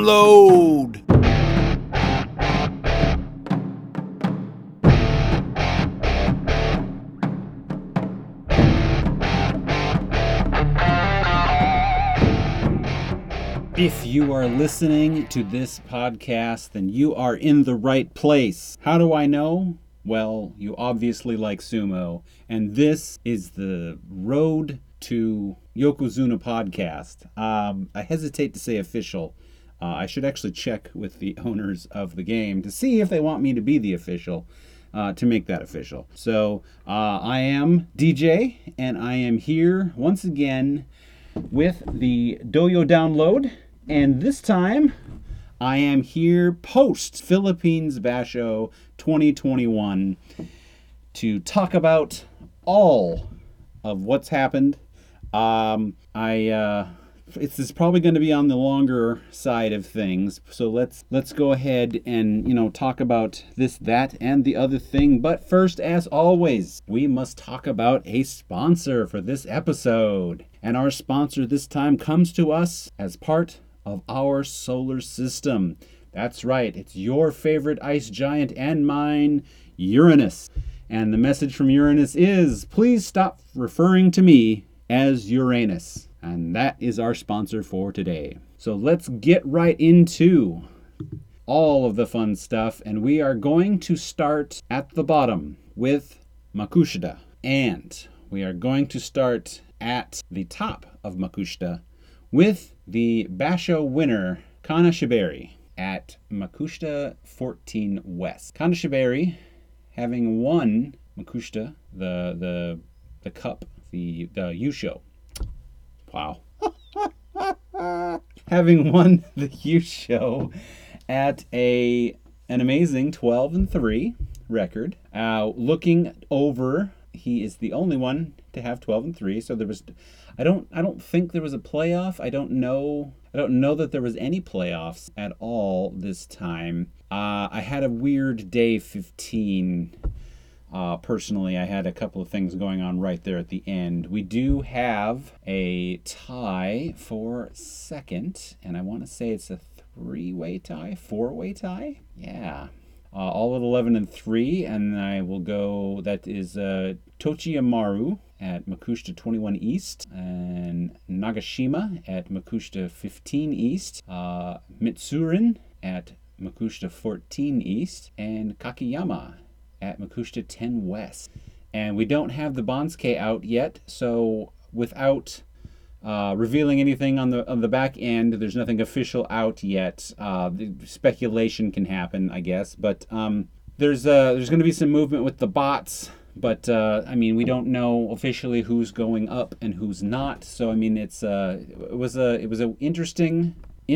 Download. If you are listening to this podcast, then you are in the right place. How do I know? Well, you obviously like sumo, and this is the Road to Yokozuna podcast. I hesitate to say official. I should actually check with the owners of the game to see if they want me to be the official, to make that official. So I am DJ, and I am here once again with the Doyo Download. And this time, I am here post Philippines Basho 2021 to talk about all of what's happened. It's probably going to be on the longer side of things, so let's go ahead and talk about this, that, and the other thing. But first, as always, we must talk about a sponsor for this episode, and our sponsor this time comes to us as part of our solar system. That's right, it's your favorite ice giant and mine, Uranus. And the message from Uranus is, please stop referring to me as Uranus. And that is our sponsor for today. So let's get right into all of the fun stuff. And we are going to start at the bottom with Makushita. And we are going to start at the top of Makushita with the Basho winner, Kanashibari, at Makushita 14 West. Kanashibari, having won Makushita, the cup, the Yusho. Wow. Having won the Yusho at an amazing 12-3 record. Looking over, he is the only one to have 12-3. So there was, I don't think there was a playoff. I don't know that there was any playoffs at all this time. I had a weird day 15. Personally, I had a couple of things going on right there at the end. We do have a tie for second, and I want to say it's a 3-way tie, 4-way tie. Yeah. All at 11-3, and I will go, that is Tochi Amaru at Makushita 21 East, and Nagashima at Makushita 15 East, Mitsurin at Makushita 14 East, and Kakiyama at Makushita 10 West. And we don't have the Bansuke out yet, so without revealing anything on the back end, there's nothing official out yet. The speculation can happen, I guess, but there's going to be some movement with the bots. But we don't know officially who's going up and who's not. So it was a interesting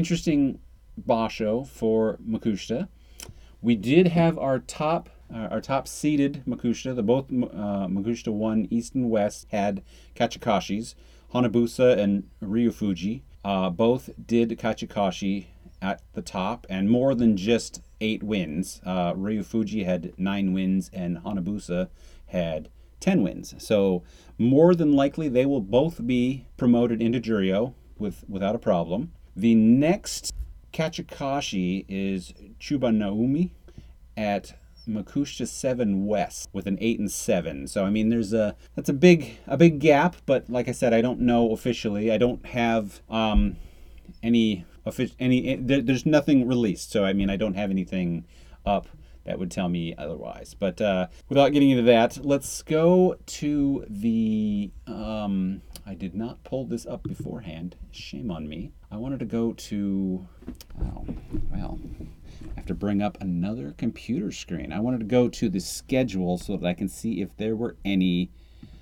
basho for Makushita. We did have our top seeded Makushita. Both Makushita 1 East and West had Kachikashis. Hanabusa and Ryufuji both did Kachikashi at the top, and more than just 8 wins. Ryufuji had 9 wins, and Hanabusa had 10 wins. So more than likely, they will both be promoted into Juryo without a problem. The next Kachikashi is Chuba Naomi at Makushita 7 West with an 8-7. So that's a big gap, but like I said, I don't know officially. I don't have there's nothing released. So I don't have anything up that would tell me otherwise. But without getting into that, let's go to the I did not pull this up beforehand. Shame on me. I wanted to go to I have to bring up another computer screen. I wanted to go to the schedule so that I can see if there were any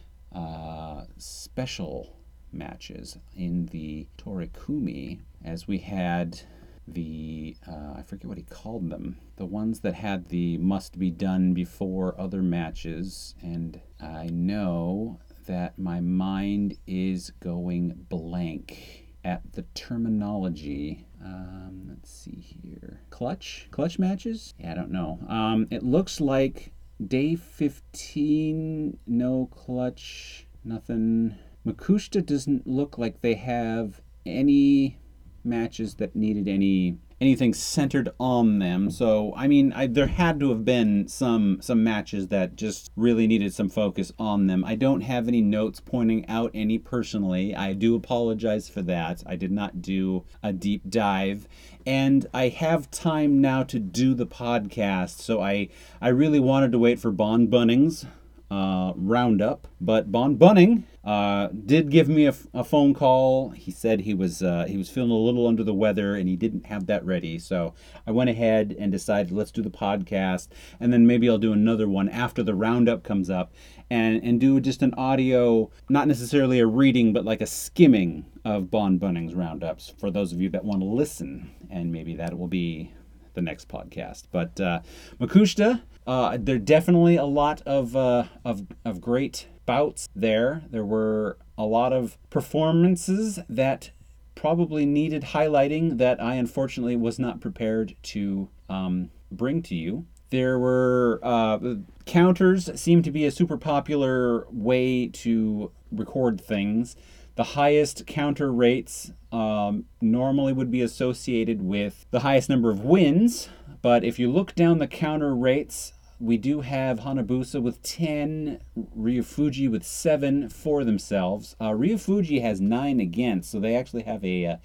special matches in the Torikumi, as we had the, I forget what he called them, the ones that had the must be done before other matches, and I know that my mind is going blank at the terminology. Let's see here. Clutch matches? Yeah, I don't know. It looks like day 15, no clutch, nothing. Makushita doesn't look like they have any matches that needed any anything centered on them. So I mean, there had to have been some matches that just really needed some focus on them. I don't have any notes pointing out any personally. I do apologize for that. I did not do a deep dive, and I have time now to do the podcast. So I really wanted to wait for Bon Bunning's roundup, but Bon Bunning did give me a phone call. He said he was feeling a little under the weather and he didn't have that ready. So I went ahead and decided, let's do the podcast, and then maybe I'll do another one after the roundup comes up, and do just an audio, not necessarily a reading, but like a skimming of Bon Bunning's roundups for those of you that want to listen, and maybe that will be the next podcast. But Makushita, there are definitely a lot of great bouts there. There were a lot of performances that probably needed highlighting that I unfortunately was not prepared to bring to you. There were counters seemed to be a super popular way to record things. The highest counter rates normally would be associated with the highest number of wins, but if you look down the counter rates, we do have Hanabusa with 10, Ryofuji with 7 for themselves. Ryofuji has 9 against, so they actually have a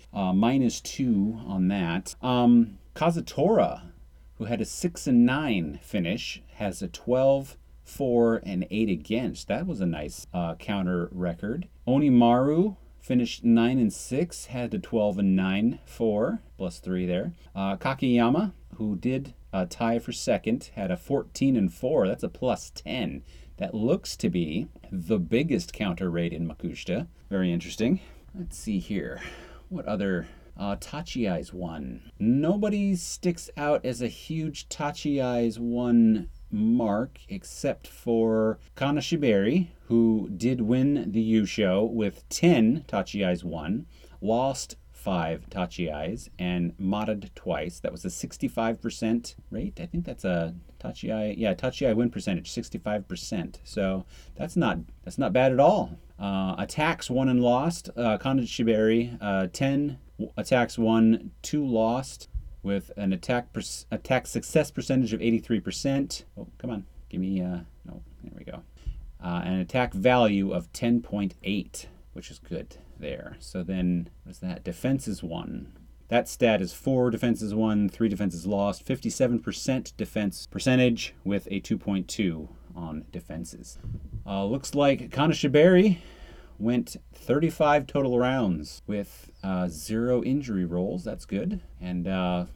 -2 on that. Kazutora, who had a 6 and 9 finish, has a 12, 4, and 8 against. That was a nice counter record. Onimaru finished 9 and 6, had a 12 and 9, 4, +3 there. Kakeyama, who did tie for second, had a 14 and 4. That's a +10. That looks to be the biggest counter rate in Makushita. Very interesting. Let's see here. What other... Tachiai's won. Nobody sticks out as a huge Tachiai's won mark except for Kanashibari, who did win the Yusho with 10 Tachiai's won, lost 5 Tachiai's, and modded twice. That was a 65% rate. I think that's a Tachiai win percentage, 65%. So that's not bad at all. Attacks won and lost. Kanashibari, 10 attacks won, 2 lost, with an attack success percentage of 83%. Oh, come on, give me no. There we go. An attack value of 10.8, which is good there. So then, what's that? Defenses won. That stat is 4 defenses won, 3 defenses lost, 57% defense percentage with a 2.2 on defenses. Looks like Kanashibari went 35 total rounds with 0 injury rolls. That's good. And the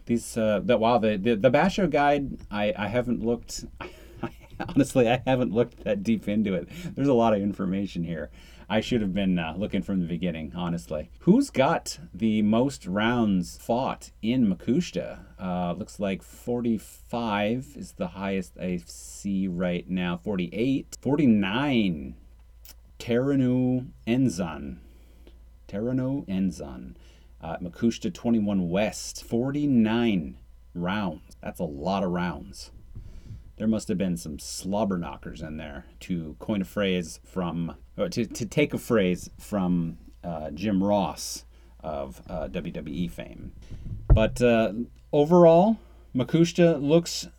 Basho guide, I haven't looked. Honestly, I haven't looked that deep into it. There's a lot of information here. I should have been looking from the beginning, honestly. Who's got the most rounds fought in Makushita? Looks like 45 is the highest I see right now. 48. 49. Terano Enzan. Makushita 21 West. 49 rounds. That's a lot of rounds. There must have been some slobber knockers in there, to coin a phrase from, to take a phrase from Jim Ross of WWE fame. But overall, Makushita looks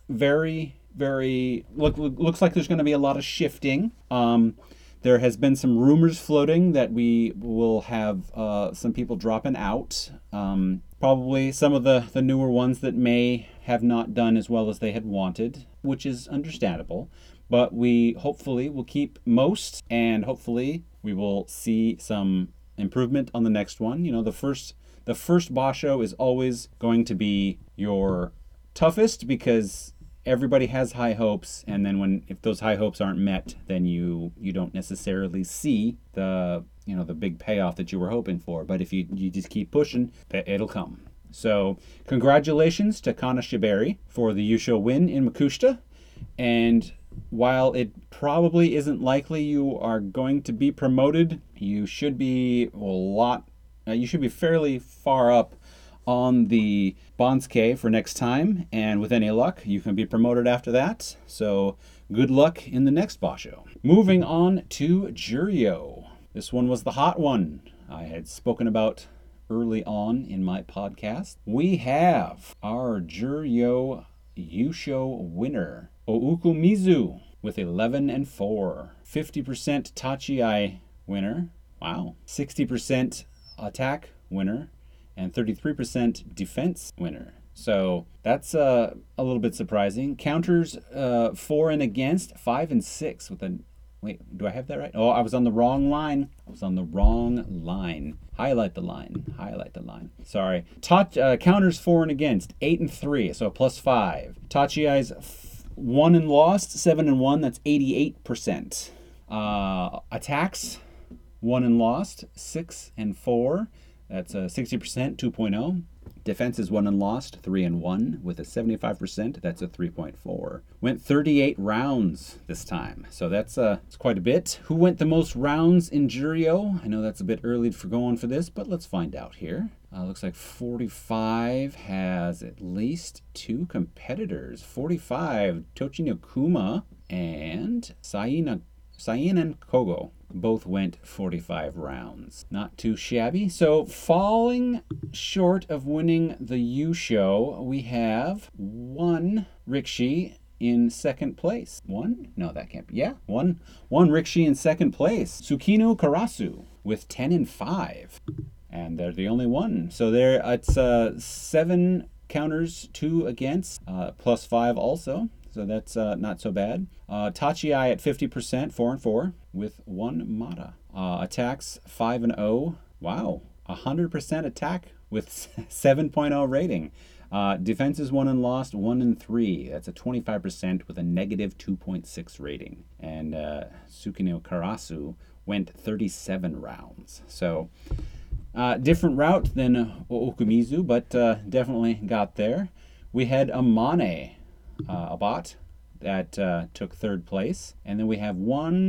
looks like there's going to be a lot of shifting. There has been some rumors floating that we will have some people dropping out. Probably some of the newer ones that may have not done as well as they had wanted, which is understandable. But we hopefully will keep most, and hopefully we will see some improvement on the next one. You know, the first Basho is always going to be your toughest because everybody has high hopes, and then if those high hopes aren't met, then you don't necessarily see the big payoff that you were hoping for. But if you just keep pushing, it'll come. So congratulations to Kanashibari for the Yusho win in Makushita. And while it probably isn't likely you are going to be promoted, you should be fairly far up on the Bansuke for next time, and with any luck, you can be promoted after that. So good luck in the next Basho. Moving on to Juryo. This one was the hot one. I had spoken about early on in my podcast. We have our Juryo Yusho winner, Oukumizu, with 11-4. 50% Tachiai winner. Wow. 60% attack winner. And 33% defense winner. So that's a little bit surprising. Counters for and against 5 and 6 with a. Wait, do I have that right? Oh, I was on the wrong line. Highlight the line. Sorry. Counters for and against 8 and 3, so +5. Tachiai's won and lost 7 and 1. That's 88%. Attacks won and lost 6 and 4. That's 60%, 2.0. Defense is won and lost 3 and 1 with a 75%. That's a 3.4. Went 38 rounds this time, so that's quite a bit. Who went the most rounds in Juryo? I know that's a bit early for going for this, but let's find out here. Looks like 45 has at least 2 competitors. 45, Tochino Kuma and Saina and Kogo. Both went 45 rounds. Not too shabby. So falling short of winning the Yusho, we have one Rikishi in second place. One? No, that can't be. Yeah, one Rikishi in second place. Tsukino Karasu with 10-5. And they're the only one. So there, it's 7 counters, 2 against, +5 also. So that's not so bad. Tachiai at 50%, 4-4, with 1 Mata. Attacks 5-0. Wow, 100% attack with 7.0 rating. Defense is won and lost 1-3. That's a 25% with a -2.6 rating. And Tsukino Karasu went 37 rounds. So different route than Oukumizu, but definitely got there. We had Amane. A bot that took 3rd place. And then we have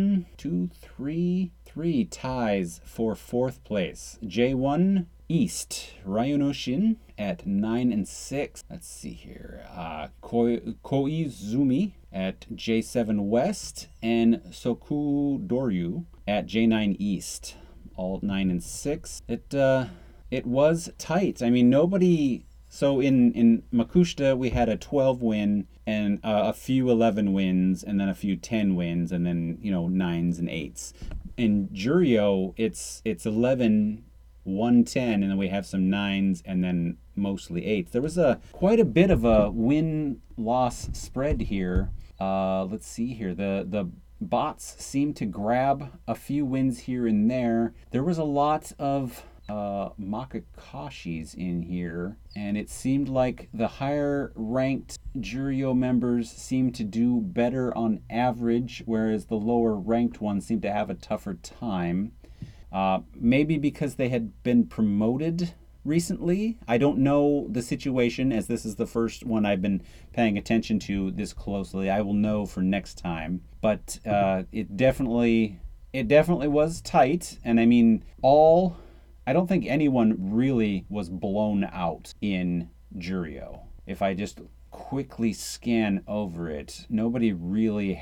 3 ties for 4th place. J1 East, Ryunoshin at 9 and 6. Let's see here. Koizumi at J7 West and Sokudoryu at J9 East. All 9 and 6. It was tight. I mean, nobody. So in Makushita, we had a 12 win and a few 11 wins and then a few 10 wins and then, 9s and 8s. In Juryo, it's 11, 1, 10, and then we have some 9s and then mostly 8s. There was quite a bit of a win-loss spread here. Let's see here. The bots seemed to grab a few wins here and there. There was a lot of Makakashis in here, and it seemed like the higher ranked Juryo members seemed to do better on average, whereas the lower ranked ones seemed to have a tougher time. Maybe because they had been promoted recently. I don't know the situation, as this is the first one I've been paying attention to this closely. I will know for next time, but it definitely was tight, and I mean I don't think anyone really was blown out in Juryo. If I just quickly scan over it, nobody really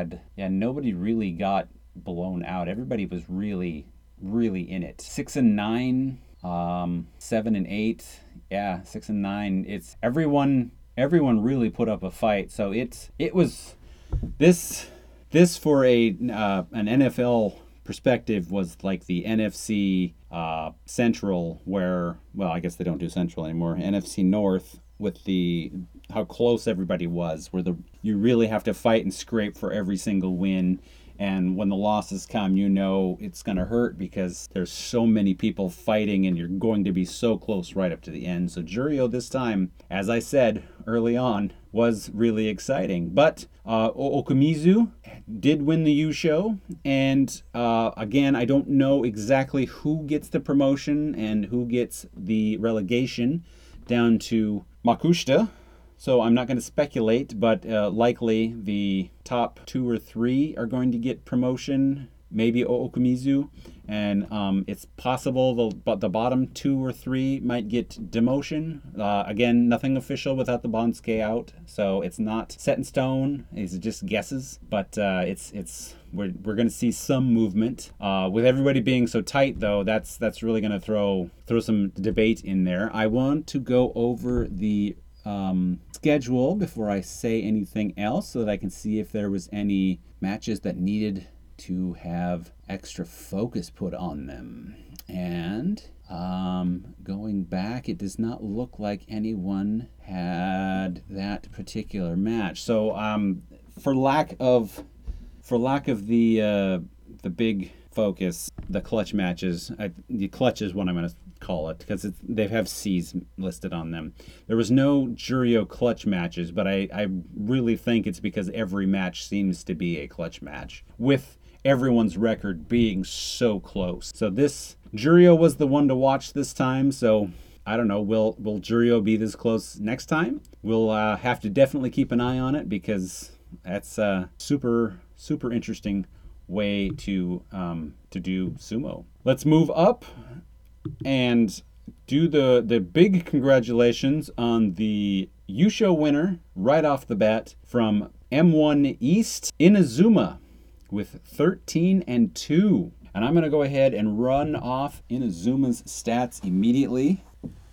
got blown out. Everybody was really, really in it. 6 and 9, 7 and 8. Yeah, 6 and 9. It's everyone really put up a fight. So it was this for an NFL perspective was like the NFC Central, where, well, I guess they don't do Central anymore. NFC North, with how close everybody was, where you really have to fight and scrape for every single win. And when the losses come, it's going to hurt because there's so many people fighting and you're going to be so close right up to the end. So Juryo this time, as I said early on, was really exciting. But Oukumizu did win the Yusho. And again, I don't know exactly who gets the promotion and who gets the relegation down to Makushita. So I'm not going to speculate, but likely the top 2 or 3 are going to get promotion maybe Okumizu, and it's possible the bottom 2 or 3 might get demotion. Again, nothing official without the Bansuke out, so it's not set in stone. These are just guesses, but we're going to see some movement. With everybody being so tight, though, that's really going to throw some debate in there. I want to go over the schedule before I say anything else so that I can see if there was any matches that needed to have extra focus put on them. And going back, it does not look like anyone had that particular match. So for lack of the big focus, the clutch matches, the clutch is what I'm going to call it, because they have C's listed on them. There was no Juryo clutch matches, but I really think it's because every match seems to be a clutch match, with everyone's record being so close. So this Juryo was the one to watch this time, so I don't know, will Juryo be this close next time? We'll have to definitely keep an eye on it, because that's a super interesting way to do sumo. Let's move up and do the big congratulations on the Yusho winner right off the bat from M1 East, Inazuma, with 13-2. And I'm going to go ahead and run off Inazuma's stats immediately.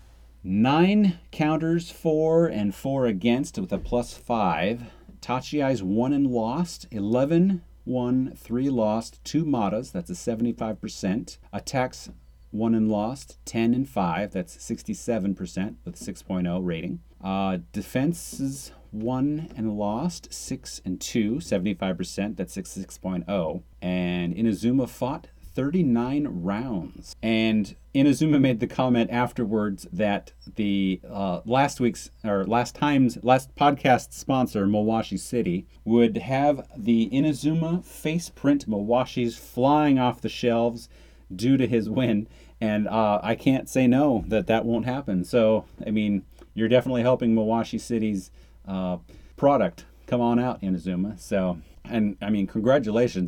9 counters for and 4 against with a +5. Tachiai's won and lost. 11 won, 3 lost, 2 Matas, that's a 75%. Attacks won and lost, 10 and 5, that's 67% with 6.0 rating. Defenses won and lost, 6 and 2, 75%, that's 6.0. And Inazuma fought 39 rounds. And Inazuma made the comment afterwards that the last podcast sponsor, Mawashi City, would have the Inazuma face print Mawashis flying off the shelves due to his win. And I can't say no that won't happen. So, I mean, you're definitely helping Mawashi City's product come on out, Inazuma. So, and I mean, congratulations.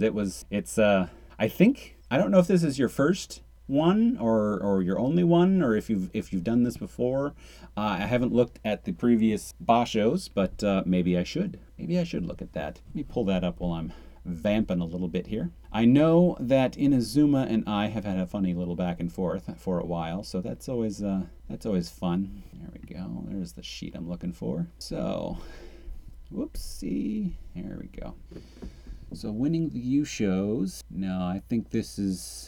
I don't know if this is your first one or your only one, or if you've done this before. I haven't looked at the previous Bashos, but maybe I should. Maybe I should look at that. Let me pull that up while I'm vamping a little bit here. I know that Inazuma and I have had a funny little back and forth for a while, so that's always fun. There we go. There's the sheet I'm looking for. So, whoopsie. There we go. So winning the Yushos. No, I think this is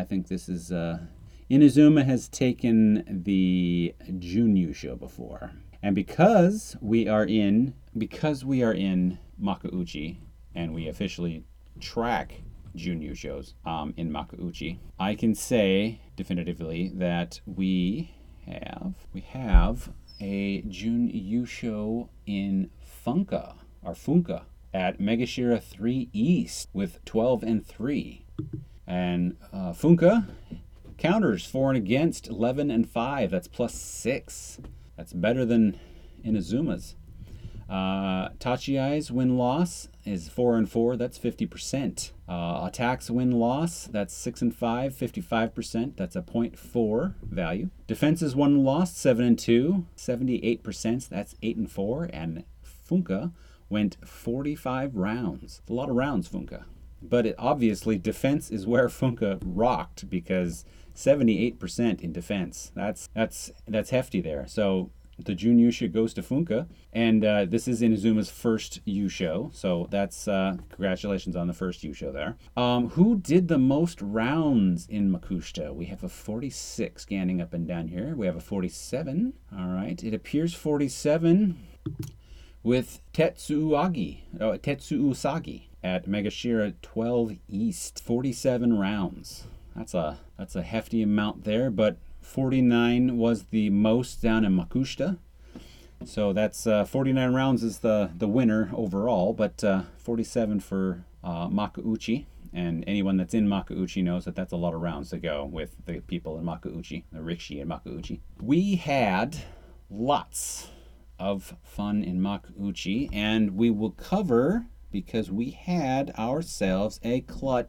Inazuma has taken the Jun Yusho before. And because we are in Makuuchi, and we officially track Jun Yushos in Makuuchi, I can say definitively that we have a Jun Yusho in Funka at Megashira 3 East with 12-3. And Funka counters 4 and against, 11 and 5. That's +6. That's better than Inazuma's. Tachiai's win-loss is 4 and 4. That's 50%. Attacks win-loss, that's 6 and 5, 55%. That's a 0.4 value. Defenses won and lost, 7 and 2, 78%. That's 8 and 4. And Funka went 45 rounds. It's a lot of rounds, Funka. But obviously, defense is where Funka rocked, because 78% in defense. That's hefty there. So the Jun Yusho goes to Funka, and this is Inazuma's first Yusho. So that's congratulations on the first Yusho there. Who did the most rounds in Makushita? We have a 46 scanning up and down here. We have a 47. All right, it appears 47 with Tetsuusagi at Megashira 12 East, 47 rounds. That's a hefty amount there, but 49 was the most down in Makushita. So that's 49 rounds is the winner overall, but 47 for Makuuchi. And anyone that's in Makuuchi knows that that's a lot of rounds to go with the people in Makuuchi, the Rikishi in Makuuchi. We had lots of fun in Makuuchi, and we will cover, because we had ourselves a clutch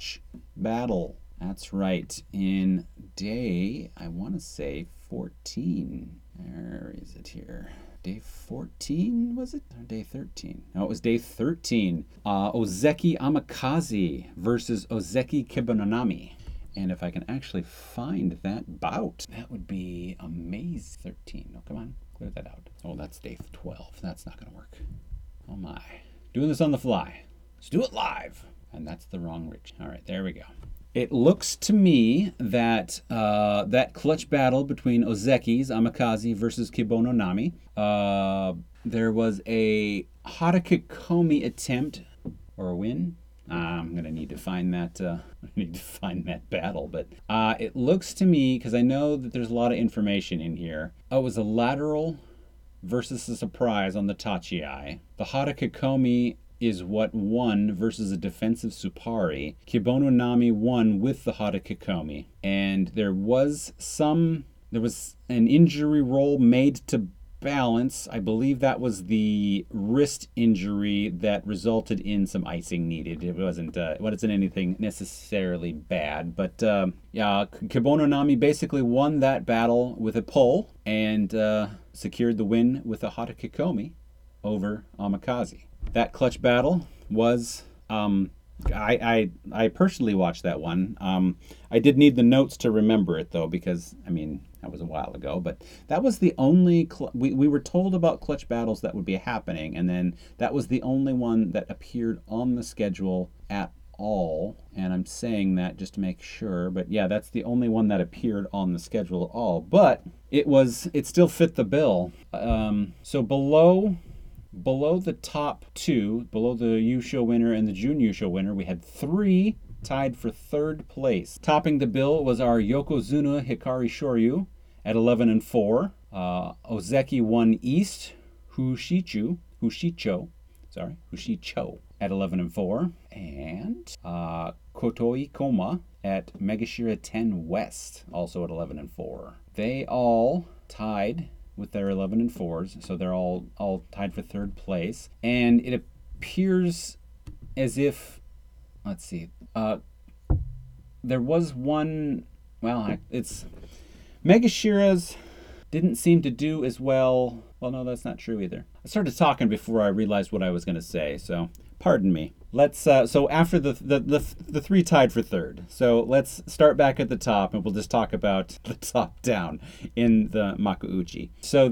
battle. That's right. In day, I want to say 14. Where is it here? Day 14, was it? Or day 13? No, it was day 13. Ozeki Amakaze versus Ozeki Kibononami. And if I can actually find that bout, that would be amazing. 13. Oh, come on. Clear that out. Oh, that's day 12. That's not going to work. Oh, my. Doing this on the fly. Let's do it live. And that's the wrong reach. All right, there we go. It looks to me that that clutch battle between Ozeki's Amakaze versus Kibononami, there was a Harakikomi attempt or a win. I'm gonna need to find that. Battle, but it looks to me, because I know that there's a lot of information in here. Oh, it was a lateral versus a surprise on the Tachiai. The Harakikomi is what won versus a defensive Supari. Kibononami won with the Harakikomi. And there was an injury roll made to balance. I believe that was the wrist injury that resulted in some icing needed. It wasn't anything necessarily bad, but Kibononami basically won that battle with a pull and secured the win with a Harakikomi over Amakaze. That clutch battle was, I personally watched that one. I did need the notes to remember it, though, because, I mean, that was a while ago. But that was the only, we were told about clutch battles that would be happening, and then that was the only one that appeared on the schedule at all. And I'm saying that just to make sure. But yeah, that's the only one that appeared on the schedule at all. But it still fit the bill. So below the top two, below the Yusho winner and the Jun Yusho winner, we had three tied for third place. Topping the bill was our Yokozuna Hikari Shoryu at 11-4. Ozeki won East Hushicho at 11-4. And Kotoi Koma at Megashira 10 West, also at 11-4. They all tied with their 11-4s, so they're all tied for third place. And it appears as if, let's see, there was one, it's Megashira's didn't seem to do as well. Well, no, that's not true either. I started talking before I realized what I was going to say, so pardon me. Let's so after the three tied for third. So let's start back at the top, and we'll just talk about the top down in the Makuuchi. So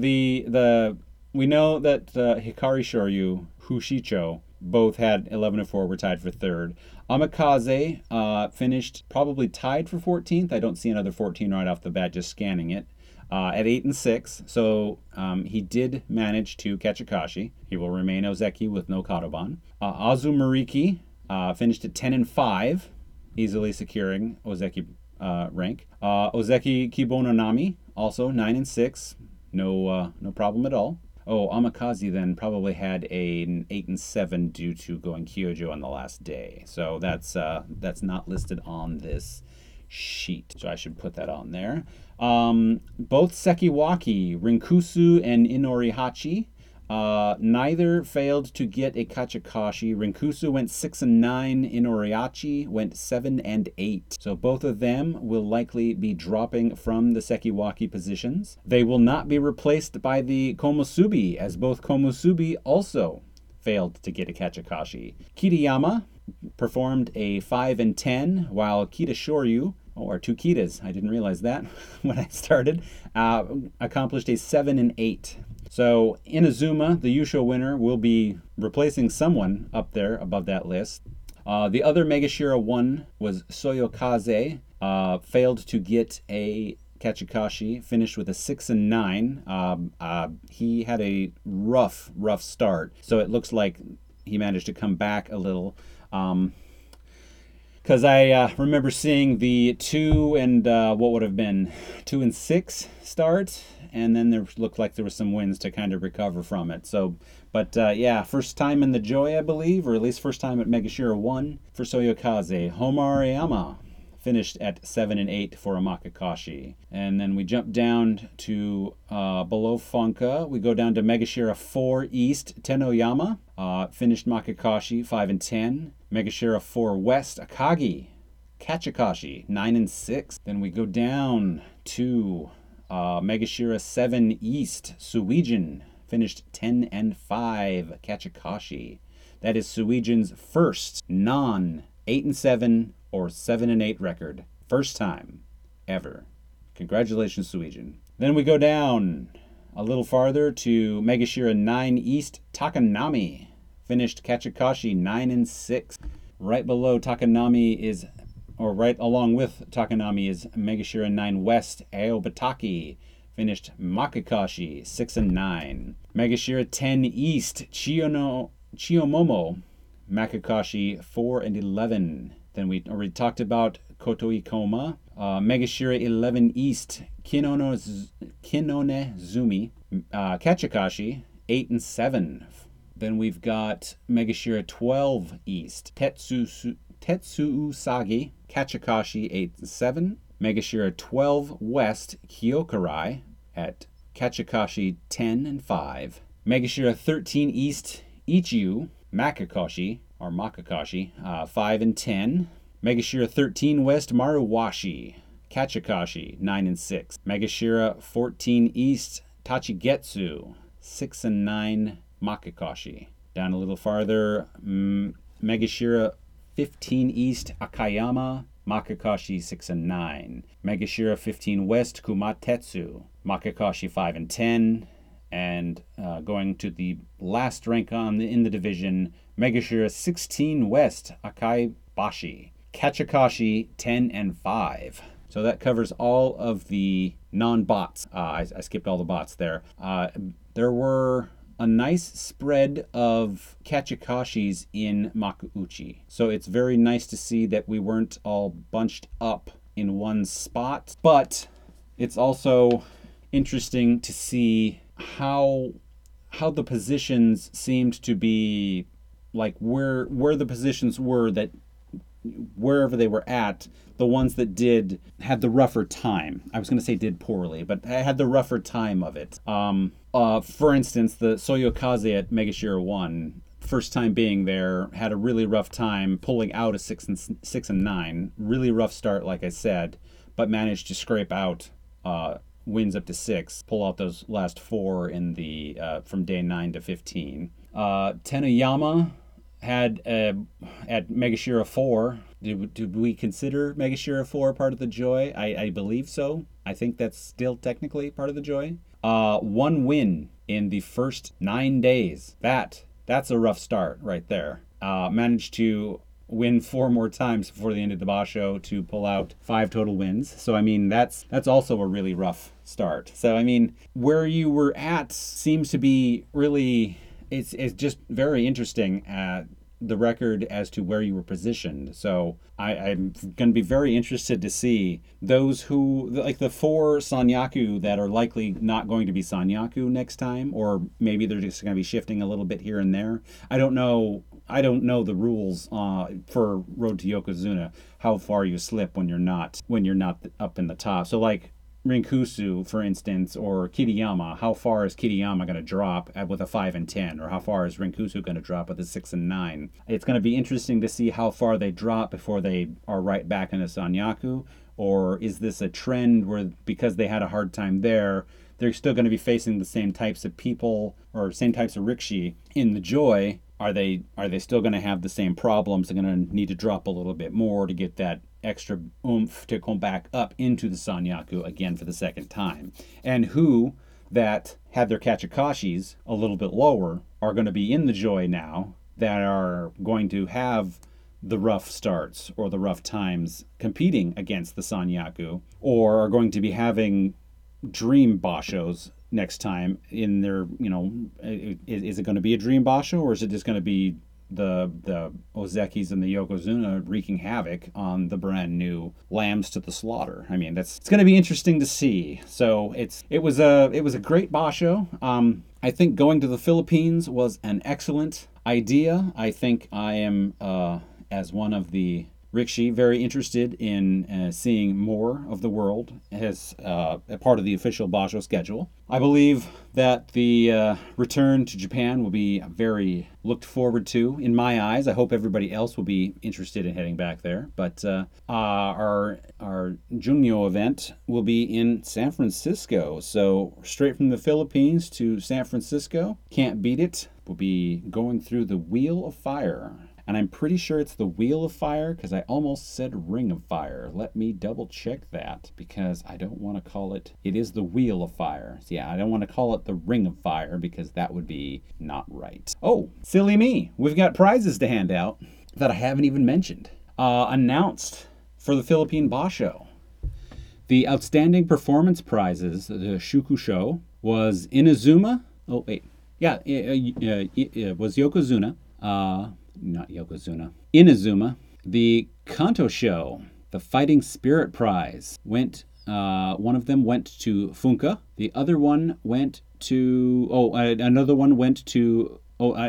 we know that Hikari Shoryu, Hushicho, both had 11-4, were tied for third. Amakaze finished probably tied for 14th. I don't see another 14 right off the bat, just scanning it. At 8-6, so he did manage to catch Akashi. He will remain Ozeki with no Kadoban. Azumariiki finished at 10-5, easily securing Ozeki rank. Ozeki Kibononami also 9-6, no problem at all. Oh, Amakaze then probably had an 8-7 due to going Kyojo on the last day. So that's not listed on this sheet, so I should put that on there. Both Sekiwaki, Rinkusu, and Inorihachi, neither failed to get a Kachikashi. Rinkusu went 6-9, Inorihachi went 7-8. So both of them will likely be dropping from the Sekiwaki positions. They will not be replaced by the Komusubi, as both Komusubi also failed to get a Kachikashi. Kitayama performed a 5-10, while Kita Shoryu, or two Kitas, I didn't realize that when I started, accomplished a 7-8. So Inazuma, the Yusho winner, will be replacing someone up there above that list. The other Megashira one was Soyokaze, failed to get a Kachikashi, finished with a 6-9. He had a rough start, so it looks like he managed to come back a little. Because I remember seeing the 2 and 6 start, and then there looked like there was some wins to kind of recover from it. So, but first time in the Joy, I believe, or at least first time at Megashira 1 for Soyokaze. Homariyama finished at 7-8 for a Makakashi. And then we jump down to below Funka. We go down to Megashira 4 East, Tenoyama. Finished Makakashi 5-10. Megashira 4 West, Akagi Kachikashi, 9-6. Then we go down to Megashira 7 East, Suijin, finished 10-5. Kachikashi. That is Suijin's first non-8-7 or 7-8 record. First time ever. Congratulations, Suijin. Then we go down a little farther to Megashira 9 East, Takanami. Finished Kachikashi 9-6. Right below Takanami is, or right along with Takanami is Megashira 9 West, Aobataki. Finished Makakashi 6-9. Megashira 10 East, Chiyomomo, Makakashi 4-11. Then we already talked about Kotoikoma. Megashira 11 East, Kinonezumi, Kachikashi 8-7. Then we've got Megashira 12 East, Tetsuusagi, Kachikashi 8-7. Megashira 12 West, Kyokurai at Kachikashi 10-5. Megashira 13 East, Ichiu, Makakashi 5-10. Megashira 13 West, Maruwashi, Kachikashi 9-6. Megashira 14 East, Tachigetsu 6-9. Makakashi. Down a little farther, Megashira 15 East, Akayama, Makakashi 6-9. Megashira 15 West, Kumatetsu, Makakashi 5-10. And going to the last rank in the division, Megashira 16 West, Akaibashi, Kachikashi 10-5. So that covers all of the non-bots. I skipped all the bots there. There were a nice spread of Kachikashis in Makuuchi. So it's very nice to see that we weren't all bunched up in one spot. But it's also interesting to see how the positions seemed to be, like where the positions were, that wherever they were at, the ones that had the rougher time. I was going to say did poorly, but had the rougher time of it. For instance, the Soyokaze at Megashira 1, first time being there, had a really rough time pulling out a 6-9. Really rough start, like I said, but managed to scrape out wins up to 6, pull out those last 4 in the from day 9 to 15. Tenoyama had at Megashira 4. Did we consider Megashira 4 part of the Joy? I believe so. I think that's still technically part of the Joy. 1 win in the first 9 days. That's a rough start right there. Managed to win 4 more times before the end of the Basho to pull out 5 total wins. So I mean that's also a really rough start. So I mean where you were at seems to be really, it's just very interesting the record as to where you were positioned. So I'm going to be very interested to see those who, like the 4 Sanyaku that are likely not going to be Sanyaku next time, or maybe they're just going to be shifting a little bit here and there. I don't know the rules for Road to Yokozuna, how far you slip when you're not up in the top. So like Rinkusu, for instance, or Kiriyama, how far is Kiriyama going to drop with a 5-10, or how far is Rinkusu going to drop with a 6-9? It's going to be interesting to see how far they drop before they are right back in the Sanyaku, or is this a trend where because they had a hard time there, they're still going to be facing the same types of people or same types of rikishi in the Joy? Are they still going to have the same problems? They're going to need to drop a little bit more to get that extra oomph to come back up into the Sanyaku again for the second time. And who that had their Kachikashis a little bit lower are going to be in the Joy now, that are going to have the rough starts or the rough times competing against the Sanyaku, or are going to be having dream bashos next time in their, is it going to be a dream basho, or is it just going to be the Ozekis and the Yokozuna wreaking havoc on the brand new Lambs to the Slaughter? I mean, it's going to be interesting to see. So it was a great basho. I think going to the Philippines was an excellent idea. I think I am as one of the Rikshi, very interested in seeing more of the world as a part of the official Basho schedule. I believe that the return to Japan will be very looked forward to in my eyes. I hope everybody else will be interested in heading back there. But our Jungyo event will be in San Francisco. So straight from the Philippines to San Francisco. Can't beat it. We'll be going through the Wheel of Fire. And I'm pretty sure it's the Wheel of Fire because I almost said Ring of Fire. Let me double check that because I don't want to call it. It is the Wheel of Fire. So yeah, I don't want to call it the Ring of Fire because that would be not right. Oh, silly me. We've got prizes to hand out that I haven't even mentioned. Announced for the Philippine Basho. The Outstanding Performance Prizes, the Shukusho, was Inazuma. Oh, wait. Yeah, it was Yokozuna. Not Yokozuna. Inazuma. The Kanto Show, the Fighting Spirit Prize, one of them went to Funka. The other one went to, another one went to,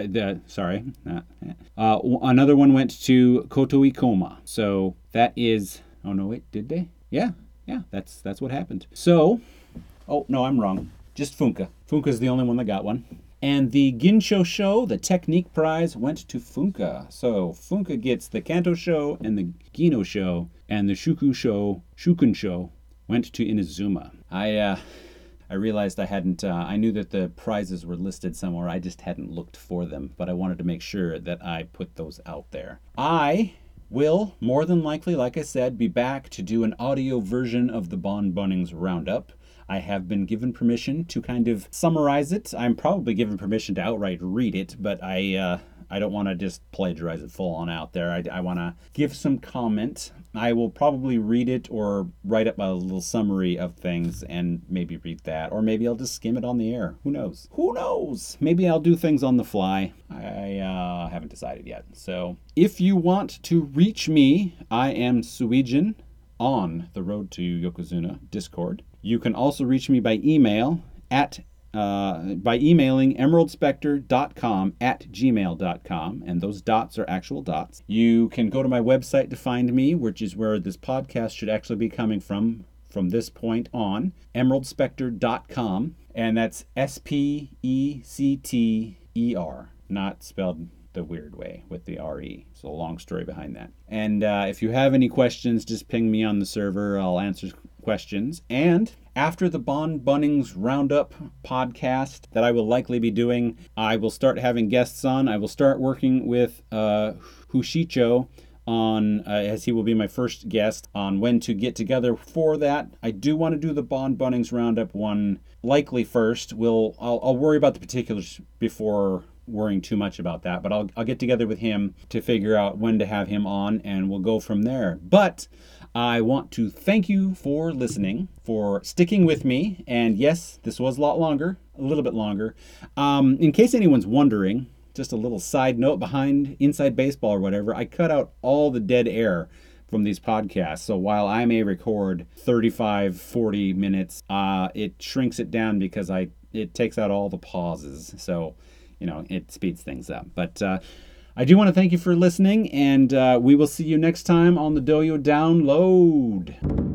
another one went to Koto Ikoma. So that is, oh no, wait, did they? Yeah, that's what happened. So, oh no, I'm wrong. Just Funka. Funka's the only one that got one. And the Ginsho Show, the Technique Prize, went to Funka. So Funka gets the Kanto Show and the Gino Show, and the Shukun Show went to Inazuma. I realized I knew that the prizes were listed somewhere. I just hadn't looked for them, but I wanted to make sure that I put those out there. I will, more than likely, like I said, be back to do an audio version of the Bon Bunnings Roundup. I have been given permission to kind of summarize it. I'm probably given permission to outright read it, but I don't want to just plagiarize it full on out there. I want to give some comment. I will probably read it or write up a little summary of things and maybe read that. Or maybe I'll just skim it on the air. Who knows? Who knows? Maybe I'll do things on the fly. I haven't decided yet. So if you want to reach me, I am Suijin on the Road to Yokozuna Discord. You can also reach me by email by emailing emeraldspectre.com@gmail.com, and those dots are actual dots. You can go to my website to find me, which is where this podcast should actually be coming from this point on, emeraldspectre.com, and that's SPECTER, not spelled the weird way with the RE. So a long story behind that. And if you have any questions, just ping me on the server. I'll answer questions. And after the Bon Bunnings Roundup podcast that I will likely be doing, I will start having guests on. I will start working with Hushicho on, as he will be my first guest, on when to get together for that. I do want to do the Bon Bunnings Roundup one likely first. I'll worry about the particulars before worrying too much about that, but I'll get together with him to figure out when to have him on, and we'll go from there. But I want to thank you for listening, for sticking with me, and yes, this was a little bit longer. In case anyone's wondering, just a little side note behind Inside Baseball or whatever, I cut out all the dead air from these podcasts. So while I may record 35, 40 minutes, it shrinks it down because it takes out all the pauses. So it speeds things up. But I do want to thank you for listening, and we will see you next time on the Doyo Download.